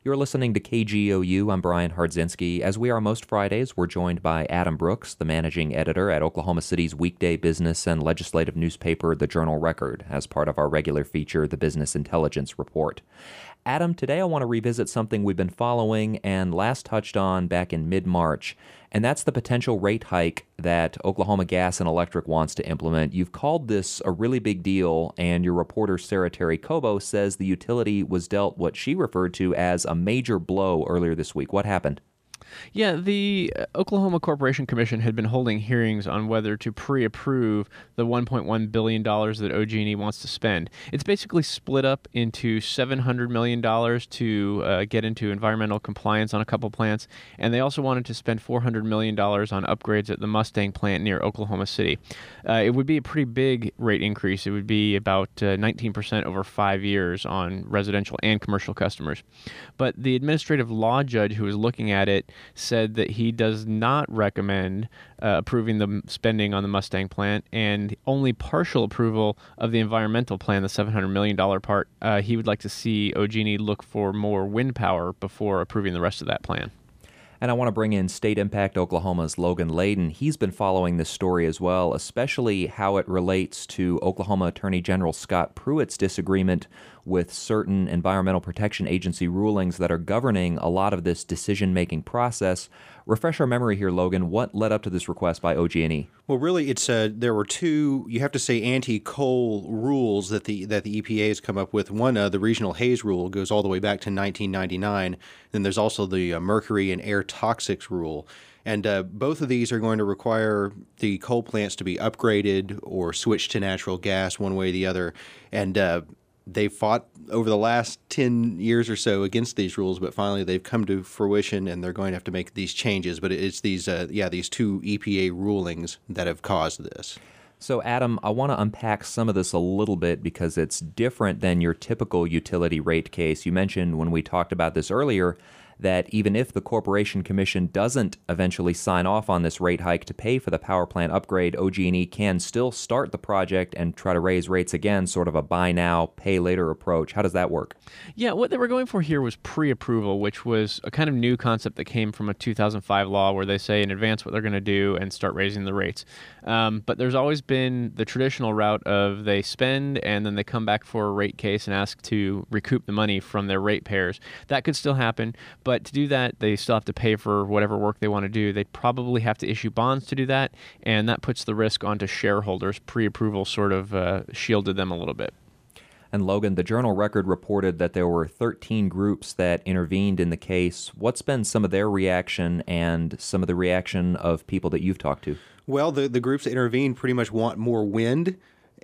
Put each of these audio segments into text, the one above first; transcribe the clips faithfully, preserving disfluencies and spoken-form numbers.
You're listening to K G O U. I'm Brian Hardzinski. As we are most Fridays, we're joined by Adam Brooks, the managing editor at Oklahoma City's weekday business and legislative newspaper, The Journal Record, as part of our regular feature, The Business Intelligence Report. Adam, today I want to revisit something we've been following and last touched on back in mid-March, and that's the potential rate hike that Oklahoma Gas and Electric wants to implement. You've called this a really big deal, and your reporter Sarah Terry Cobo says the utility was dealt what she referred to as a major blow earlier this week. What happened? Yeah, the Oklahoma Corporation Commission had been holding hearings on whether to pre-approve the one point one billion dollars that O G and E wants to spend. It's basically split up into seven hundred million dollars to uh, get into environmental compliance on a couple plants, and they also wanted to spend four hundred million dollars on upgrades at the Mustang plant near Oklahoma City. Uh, it would be a pretty big rate increase. It would be about uh, nineteen percent over five years on residential and commercial customers. But the administrative law judge who was looking at it said that he does not recommend uh, approving the spending on the Mustang plant, and only partial approval of the environmental plan, the seven hundred million dollars part. Uh, he would like to see O G and E look for more wind power before approving the rest of that plan. And I want to bring in State Impact Oklahoma's Logan Layden. He's been following this story as well, especially how it relates to Oklahoma Attorney General Scott Pruitt's disagreement with certain Environmental Protection Agency rulings that are governing a lot of this decision-making process. Refresh our memory here, Logan. What led up to this request by O G and E? Well, really, it's uh, there were two, you have to say, anti-coal rules that the that the E P A has come up with. One, uh, the Regional Haze Rule, goes all the way back to nineteen ninety-nine. Then there's also the uh, Mercury and Air Toxics Rule. And uh, both of these are going to require the coal plants to be upgraded or switched to natural gas one way or the other. And uh, they fought over the last ten years or so against these rules, but finally they've come to fruition and they're going to have to make these changes. But it's these, uh, yeah, these two E P A rulings that have caused this. So, Adam, I want to unpack some of this a little bit because it's different than your typical utility rate case. You mentioned when we talked about this earlier that even if the Corporation Commission doesn't eventually sign off on this rate hike to pay for the power plant upgrade, O G and E can still start the project and try to raise rates again, sort of a buy now, pay later approach. How does that work? Yeah, what they were going for here was pre-approval, which was a kind of new concept that came from a two thousand five law where they say in advance what they're going to do and start raising the rates. Um, but there's always been the traditional route of they spend and then they come back for a rate case and ask to recoup the money from their ratepayers. That could still happen, but to do that, they still have to pay for whatever work they want to do. They'd probably have to issue bonds to do that, and that puts the risk onto shareholders. Pre-approval sort of uh, shielded them a little bit. And Logan, the Journal Record reported that there were thirteen groups that intervened in the case. What's been some of their reaction and some of the reaction of people that you've talked to? Well, the, the groups that intervened pretty much want more wind,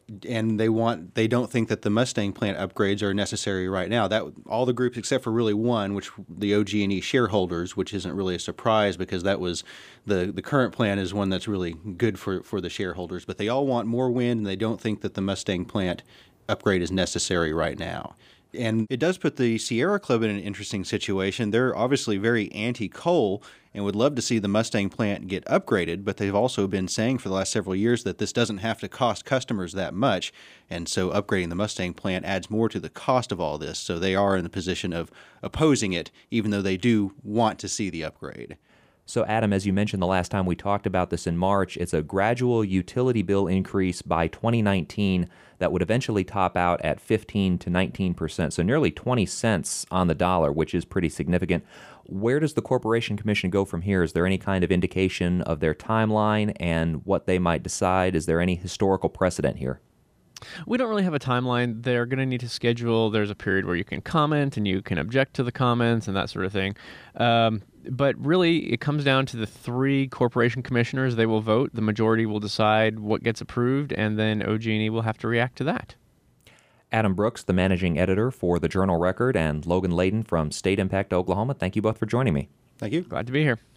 and they want they don't think that the Mustang plant upgrades are necessary right now. That all the groups except for really one, which the O G and E shareholders, which isn't really a surprise because that was the the current plan is one that's really good for for the shareholders. But they all want more wind, and they don't think that the Mustang plant upgrade is necessary right now. And it does put the Sierra Club in an interesting situation. They're obviously very anti-coal and would love to see the Mustang plant get upgraded, but they've also been saying for the last several years that this doesn't have to cost customers that much, and so upgrading the Mustang plant adds more to the cost of all this. So they are in the position of opposing it, even though they do want to see the upgrade. So, Adam, as you mentioned the last time we talked about this in March, it's a gradual utility bill increase by twenty nineteen that would eventually top out at fifteen to nineteen percent, so nearly twenty cents on the dollar, which is pretty significant. Where does the Corporation Commission go from here? Is there any kind of indication of their timeline and what they might decide? Is there any historical precedent here? We don't really have a timeline. They're going to need to schedule. There's a period where you can comment and you can object to the comments and that sort of thing. Um, but really, it comes down to the three corporation commissioners. They will vote. The majority will decide what gets approved, and then O G and E will have to react to that. Adam Brooks, the managing editor for the Journal Record, and Logan Layden from State Impact Oklahoma, thank you both for joining me. Thank you. Glad to be here.